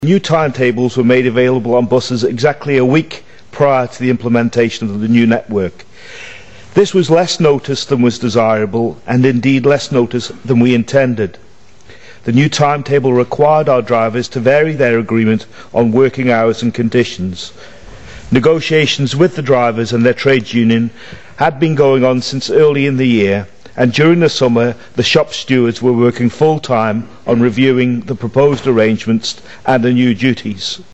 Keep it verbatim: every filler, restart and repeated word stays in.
New timetables were made available on buses exactly a week prior to the implementation of the new network. This was less notice than was desirable, and indeed less notice than we intended. The new timetable required our drivers to vary their agreement on working hours and conditions. Negotiations with the drivers and their trades union had been going on since early in the year, and during the summer the shop stewards were working full-time on reviewing the proposed arrangements and the new duties.